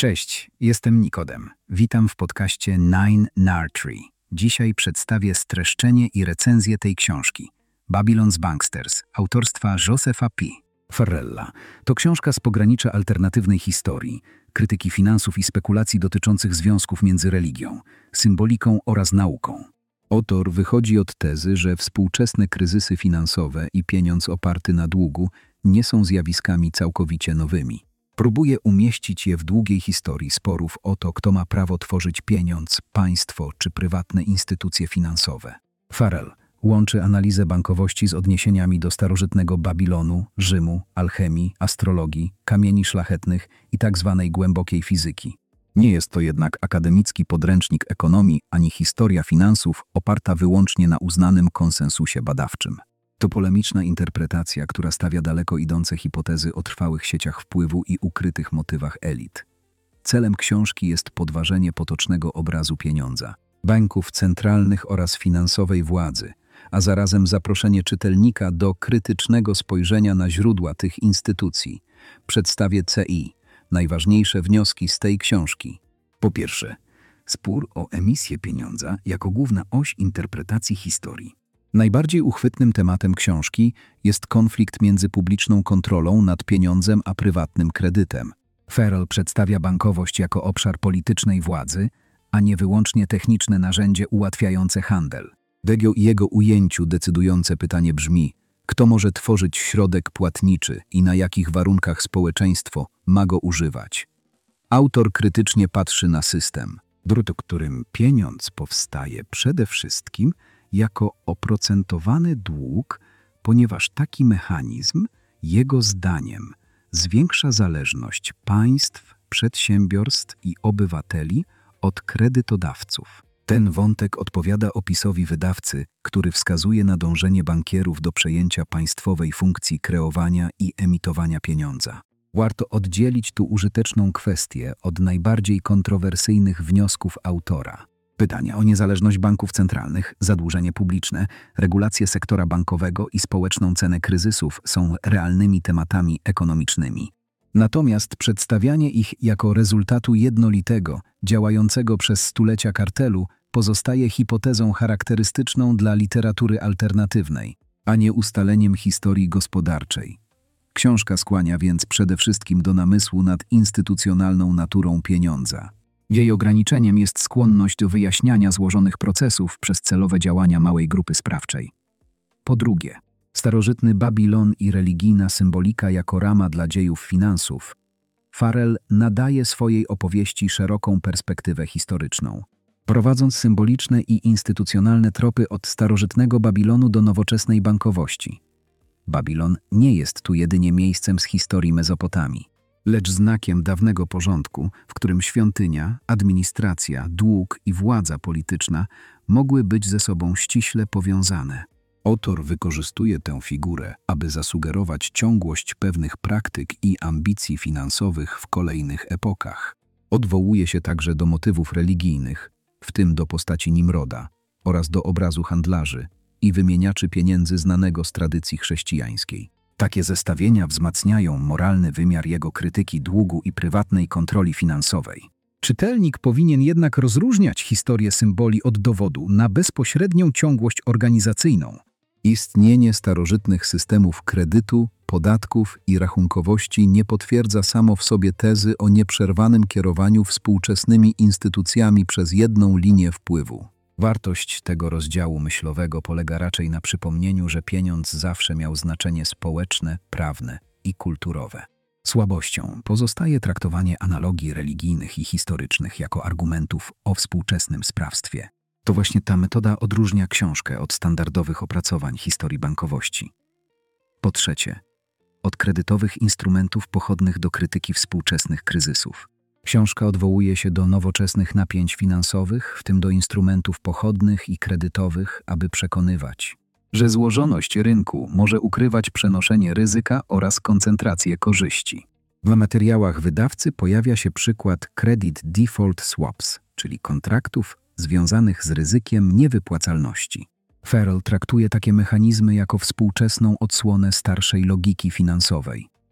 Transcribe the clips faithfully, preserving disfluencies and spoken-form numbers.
Cześć, jestem Nikodem. Witam w podcaście Nine Tree. Dzisiaj przedstawię streszczenie i recenzję tej książki. Babylon's Banksters, autorstwa Josepha P. Farrella. To książka z pogranicza alternatywnej historii, krytyki finansów i spekulacji dotyczących związków między religią, symboliką oraz nauką. Autor wychodzi od tezy, że współczesne kryzysy finansowe i pieniądz oparty na długu nie są zjawiskami całkowicie nowymi. Próbuje umieścić je w długiej historii sporów o to, kto ma prawo tworzyć pieniądz, państwo czy prywatne instytucje finansowe. Farrell łączy analizę bankowości z odniesieniami do starożytnego Babilonu, Rzymu, alchemii, astrologii, kamieni szlachetnych i tzw. głębokiej fizyki. Nie jest to jednak akademicki podręcznik ekonomii ani historia finansów oparta wyłącznie na uznanym konsensusie badawczym. To polemiczna interpretacja, która stawia daleko idące hipotezy o trwałych sieciach wpływu i ukrytych motywach elit. Celem książki jest podważenie potocznego obrazu pieniądza, banków centralnych oraz finansowej władzy, a zarazem zaproszenie czytelnika do krytycznego spojrzenia na źródła tych instytucji. Przedstawię C I najważniejsze wnioski z tej książki. Po pierwsze, spór o emisję pieniądza jako główna oś interpretacji historii. Najbardziej uchwytnym tematem książki jest konflikt między publiczną kontrolą nad pieniądzem a prywatnym kredytem. Farrell przedstawia bankowość jako obszar politycznej władzy, a nie wyłącznie techniczne narzędzie ułatwiające handel. W jego ujęciu decydujące pytanie brzmi, kto może tworzyć środek płatniczy i na jakich warunkach społeczeństwo ma go używać. Autor krytycznie patrzy na system, w którym pieniądz powstaje przede wszystkim jako oprocentowany dług, ponieważ taki mechanizm, jego zdaniem, zwiększa zależność państw, przedsiębiorstw i obywateli od kredytodawców. Ten wątek odpowiada opisowi wydawcy, który wskazuje na dążenie bankierów do przejęcia państwowej funkcji kreowania i emitowania pieniądza. Warto oddzielić tu użyteczną kwestię od najbardziej kontrowersyjnych wniosków autora. Pytania o niezależność banków centralnych, zadłużenie publiczne, regulacje sektora bankowego i społeczną cenę kryzysów są realnymi tematami ekonomicznymi. Natomiast przedstawianie ich jako rezultatu jednolitego, działającego przez stulecia kartelu pozostaje hipotezą charakterystyczną dla literatury alternatywnej, a nie ustaleniem historii gospodarczej. Książka skłania więc przede wszystkim do namysłu nad instytucjonalną naturą pieniądza. Jej ograniczeniem jest skłonność do wyjaśniania złożonych procesów przez celowe działania małej grupy sprawczej. Po drugie, starożytny Babilon i religijna symbolika jako rama dla dziejów finansów. Farrell nadaje swojej opowieści szeroką perspektywę historyczną, prowadząc symboliczne i instytucjonalne tropy od starożytnego Babilonu do nowoczesnej bankowości. Babilon nie jest tu jedynie miejscem z historii Mezopotamii, lecz znakiem dawnego porządku, w którym świątynia, administracja, dług i władza polityczna mogły być ze sobą ściśle powiązane. Autor wykorzystuje tę figurę, aby zasugerować ciągłość pewnych praktyk i ambicji finansowych w kolejnych epokach. Odwołuje się także do motywów religijnych, w tym do postaci Nimroda oraz do obrazu handlarzy i wymieniaczy pieniędzy znanego z tradycji chrześcijańskiej. Takie zestawienia wzmacniają moralny wymiar jego krytyki długu i prywatnej kontroli finansowej. Czytelnik powinien jednak rozróżniać historię symboli od dowodu na bezpośrednią ciągłość organizacyjną. Istnienie starożytnych systemów kredytu, podatków i rachunkowości nie potwierdza samo w sobie tezy o nieprzerwanym kierowaniu współczesnymi instytucjami przez jedną linię wpływu. Wartość tego rozdziału myślowego polega raczej na przypomnieniu, że pieniądz zawsze miał znaczenie społeczne, prawne i kulturowe. Słabością pozostaje traktowanie analogii religijnych i historycznych jako argumentów o współczesnym sprawstwie. To właśnie ta metoda odróżnia książkę od standardowych opracowań historii bankowości. Po trzecie, od kredytowych instrumentów pochodnych do krytyki współczesnych kryzysów. Książka odwołuje się do nowoczesnych napięć finansowych, w tym do instrumentów pochodnych i kredytowych, aby przekonywać, że złożoność rynku może ukrywać przenoszenie ryzyka oraz koncentrację korzyści. W materiałach wydawcy pojawia się przykład Credit Default Swaps, czyli kontraktów związanych z ryzykiem niewypłacalności. Farrell traktuje takie mechanizmy jako współczesną odsłonę starszej logiki finansowej.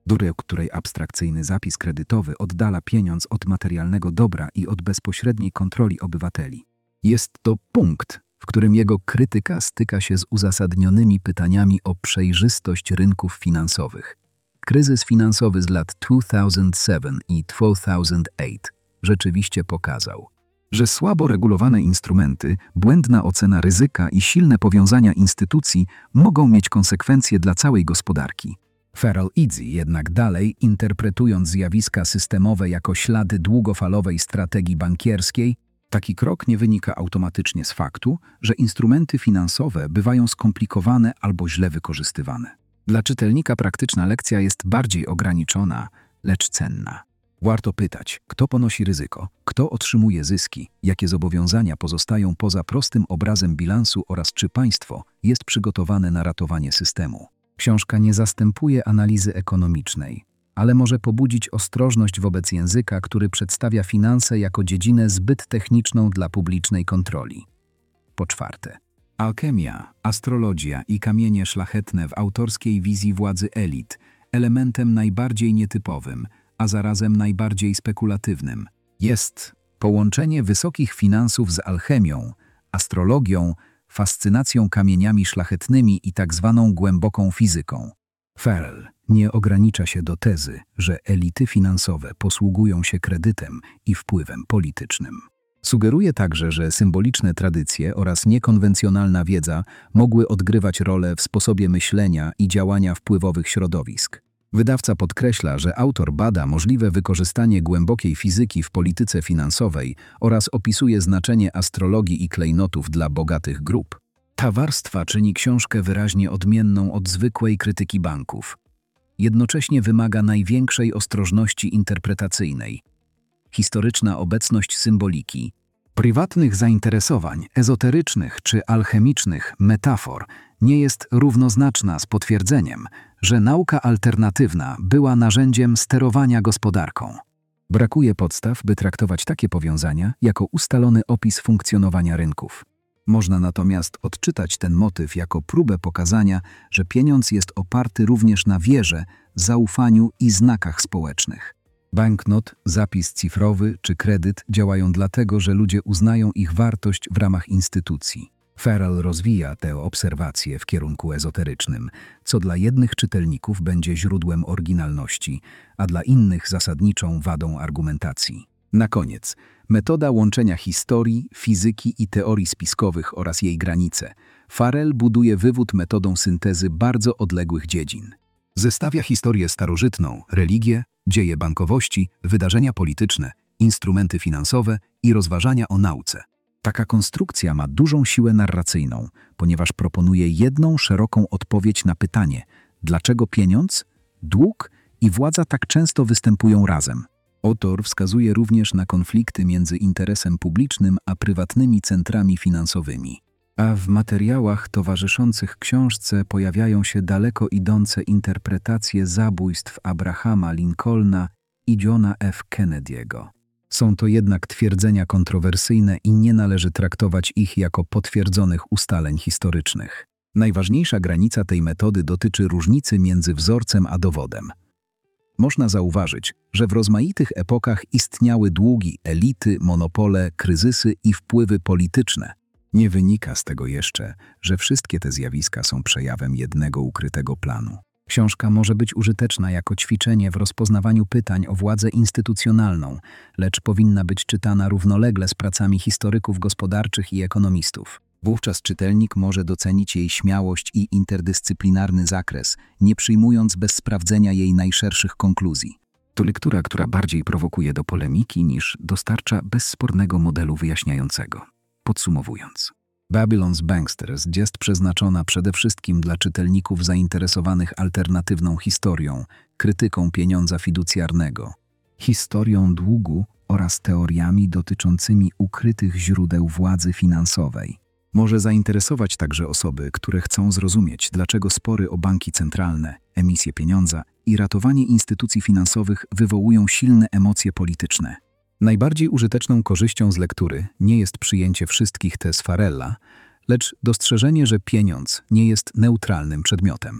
do której abstrakcyjny zapis kredytowy oddala pieniądz od materialnego dobra i od bezpośredniej kontroli obywateli. Jest to punkt, w którym jego krytyka styka się z uzasadnionymi pytaniami o przejrzystość rynków finansowych. Kryzys finansowy z lat dwa tysiące siedem i dwa tysiące osiem rzeczywiście pokazał, że słabo regulowane instrumenty, błędna ocena ryzyka i silne powiązania instytucji mogą mieć konsekwencje dla całej gospodarki. Farrell Easy jednak dalej, interpretując zjawiska systemowe jako ślady długofalowej strategii bankierskiej, taki krok nie wynika automatycznie z faktu, że instrumenty finansowe bywają skomplikowane albo źle wykorzystywane. Dla czytelnika praktyczna lekcja jest bardziej ograniczona, lecz cenna. Warto pytać, kto ponosi ryzyko, kto otrzymuje zyski, jakie zobowiązania pozostają poza prostym obrazem bilansu oraz czy państwo jest przygotowane na ratowanie systemu. Książka nie zastępuje analizy ekonomicznej, ale może pobudzić ostrożność wobec języka, który przedstawia finanse jako dziedzinę zbyt techniczną dla publicznej kontroli. Po czwarte, alchemia, astrologia i kamienie szlachetne w autorskiej wizji władzy elit, elementem najbardziej nietypowym, a zarazem najbardziej spekulatywnym, jest połączenie wysokich finansów z alchemią, astrologią, fascynacją kamieniami szlachetnymi i tak zwaną głęboką fizyką. Farrell nie ogranicza się do tezy, że elity finansowe posługują się kredytem i wpływem politycznym. Sugeruje także, że symboliczne tradycje oraz niekonwencjonalna wiedza mogły odgrywać rolę w sposobie myślenia i działania wpływowych środowisk. Wydawca podkreśla, że autor bada możliwe wykorzystanie głębokiej fizyki w polityce finansowej oraz opisuje znaczenie astrologii i klejnotów dla bogatych grup. Ta warstwa czyni książkę wyraźnie odmienną od zwykłej krytyki banków. Jednocześnie wymaga największej ostrożności interpretacyjnej. Historyczna obecność symboliki, prywatnych zainteresowań, ezoterycznych czy alchemicznych metafor nie jest równoznaczna z potwierdzeniem, że nauka alternatywna była narzędziem sterowania gospodarką. Brakuje podstaw, by traktować takie powiązania jako ustalony opis funkcjonowania rynków. Można natomiast odczytać ten motyw jako próbę pokazania, że pieniądz jest oparty również na wierze, zaufaniu i znakach społecznych. Banknot, zapis cyfrowy czy kredyt działają dlatego, że ludzie uznają ich wartość w ramach instytucji. Farrell rozwija tę obserwację w kierunku ezoterycznym, co dla jednych czytelników będzie źródłem oryginalności, a dla innych zasadniczą wadą argumentacji. Na koniec, metoda łączenia historii, fizyki i teorii spiskowych oraz jej granice. Farrell buduje wywód metodą syntezy bardzo odległych dziedzin. Zestawia historię starożytną, religię, dzieje bankowości, wydarzenia polityczne, instrumenty finansowe i rozważania o nauce. Taka konstrukcja ma dużą siłę narracyjną, ponieważ proponuje jedną szeroką odpowiedź na pytanie, dlaczego pieniądz, dług i władza tak często występują razem. Autor wskazuje również na konflikty między interesem publicznym a prywatnymi centrami finansowymi. A w materiałach towarzyszących książce pojawiają się daleko idące interpretacje zabójstw Abrahama Lincolna i Johna F. Kennedy'ego. Są to jednak twierdzenia kontrowersyjne i nie należy traktować ich jako potwierdzonych ustaleń historycznych. Najważniejsza granica tej metody dotyczy różnicy między wzorcem a dowodem. Można zauważyć, że w rozmaitych epokach istniały długi, elity, monopole, kryzysy i wpływy polityczne. Nie wynika z tego jeszcze, że wszystkie te zjawiska są przejawem jednego ukrytego planu. Książka może być użyteczna jako ćwiczenie w rozpoznawaniu pytań o władzę instytucjonalną, lecz powinna być czytana równolegle z pracami historyków gospodarczych i ekonomistów. Wówczas czytelnik może docenić jej śmiałość i interdyscyplinarny zakres, nie przyjmując bez sprawdzenia jej najszerszych konkluzji. To lektura, która bardziej prowokuje do polemiki niż dostarcza bezspornego modelu wyjaśniającego. Podsumowując, Babylon's Banksters jest przeznaczona przede wszystkim dla czytelników zainteresowanych alternatywną historią, krytyką pieniądza fiducjarnego, historią długu oraz teoriami dotyczącymi ukrytych źródeł władzy finansowej. Może zainteresować także osoby, które chcą zrozumieć, dlaczego spory o banki centralne, emisję pieniądza i ratowanie instytucji finansowych wywołują silne emocje polityczne. Najbardziej użyteczną korzyścią z lektury nie jest przyjęcie wszystkich tez Farrella, lecz dostrzeżenie, że pieniądz nie jest neutralnym przedmiotem.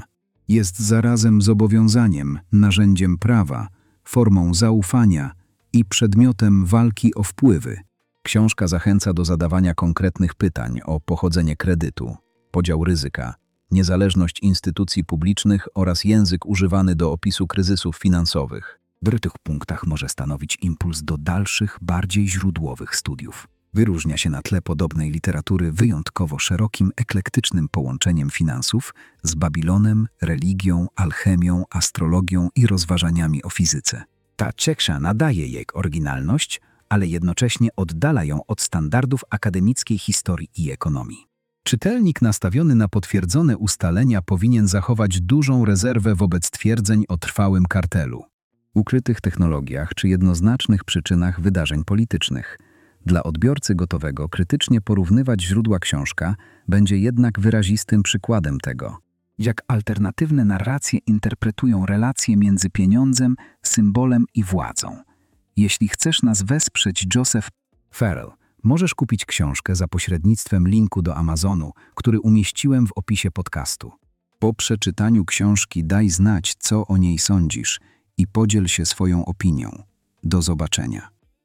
Jest zarazem zobowiązaniem, narzędziem prawa, formą zaufania i przedmiotem walki o wpływy. Książka zachęca do zadawania konkretnych pytań o pochodzenie kredytu, podział ryzyka, niezależność instytucji publicznych oraz język używany do opisu kryzysów finansowych. W tych punktach może stanowić impuls do dalszych, bardziej źródłowych studiów. Wyróżnia się na tle podobnej literatury wyjątkowo szerokim, eklektycznym połączeniem finansów z Babilonem, religią, alchemią, astrologią i rozważaniami o fizyce. Ta książka nadaje jej oryginalność, ale jednocześnie oddala ją od standardów akademickiej historii i ekonomii. Czytelnik nastawiony na potwierdzone ustalenia powinien zachować dużą rezerwę wobec twierdzeń o trwałym kartelu, ukrytych technologiach czy jednoznacznych przyczynach wydarzeń politycznych. Dla odbiorcy gotowego krytycznie porównywać źródła książka będzie jednak wyrazistym przykładem tego, jak alternatywne narracje interpretują relacje między pieniądzem, symbolem i władzą. Jeśli chcesz nas wesprzeć, Joseph Farrell, możesz kupić książkę za pośrednictwem linku do Amazonu, który umieściłem w opisie podcastu. Po przeczytaniu książki daj znać, co o niej sądzisz i podziel się swoją opinią. Do zobaczenia.